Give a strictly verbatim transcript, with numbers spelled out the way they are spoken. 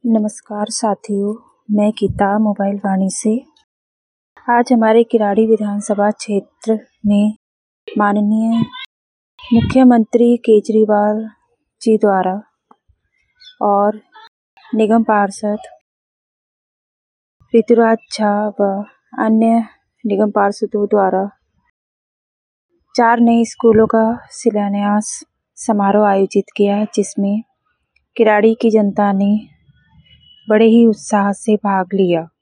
नमस्कार साथियों, मैं गीता मोबाइल वाणी से। आज हमारे किराड़ी विधानसभा क्षेत्र में माननीय मुख्यमंत्री केजरीवाल जी द्वारा और निगम पार्षद ऋतुराज झा व अन्य निगम पार्षदों द्वारा चार नए स्कूलों का शिलान्यास समारोह आयोजित किया, जिसमें किराड़ी की जनता ने बड़े ही उत्साह से भाग लिया।